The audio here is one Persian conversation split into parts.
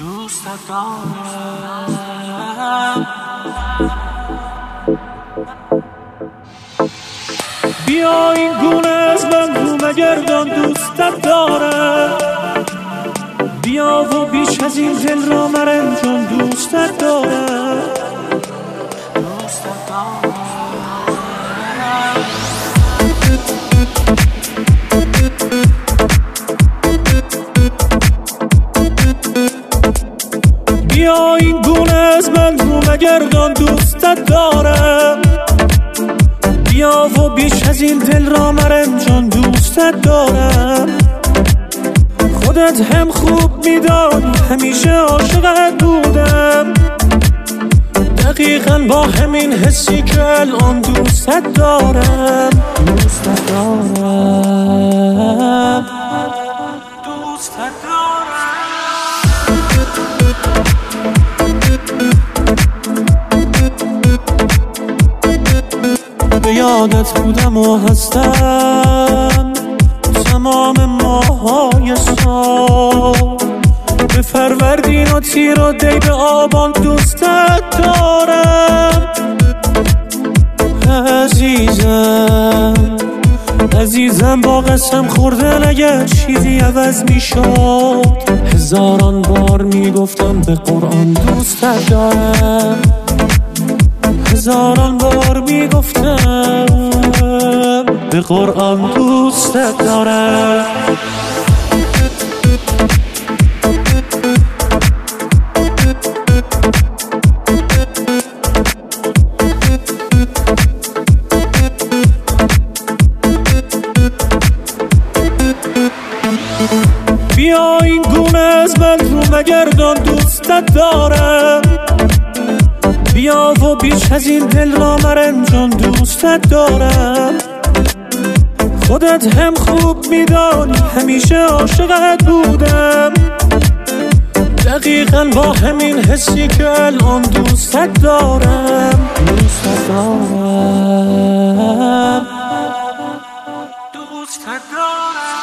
دوست دارم. بیا این گونه از من رو مگردان، دوستت دارم. بیا و بیش از این دل را مرنجان، دوستت دارم. دوستت دارم. بیا این گونه از من رو مگردان، دوستت دارم. بیا و بیش از این دل را مرنجان، دوستت دارم. خودت هم خوب میدانی همیشه عاشقت بودم، دقیقاً با همین حسی که الان دوستت دارم. دوستت دارم. دوستت دارم. به یادت بودم و هستم تمام ماهای سال، به فروردین و تیر و دی به آبان، دوستت دارم. عزیزم با قسم خوردن اگر چیزی عوض می شد، هزاران بار می گفتم به قرآن دوستت دارم. هزاران بار می گفتم به قرآن دوستت دارم. بیا این گونه از من رو مگردان، دوستت دارم. بیا و بیش از این دل را مرنجان، دوستت دارم. خودت هم خوب میدانی همیشه عاشقت بودم، دقیقاً با همین حسی که الان دوستت دارم. دوستت دارم. دوستت دارم.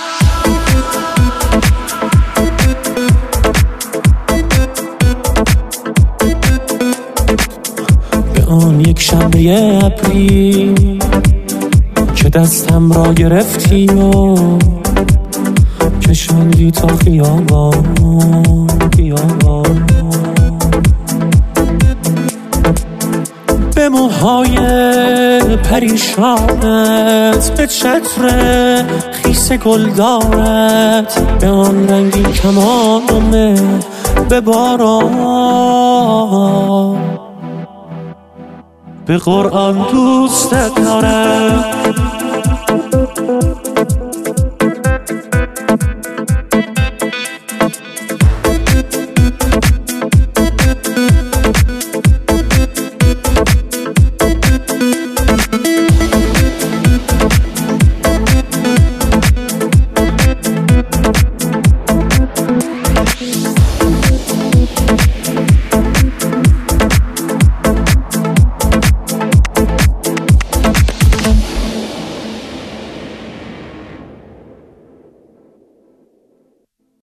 آن یک شنبه اپریل که دستم را گرفتی و کشاندی تا خیابان، به موهای پریشانت، به چتر خیس گلدارت، به آن رنگی کمانه، به باران، به قرآن دوستت دارم.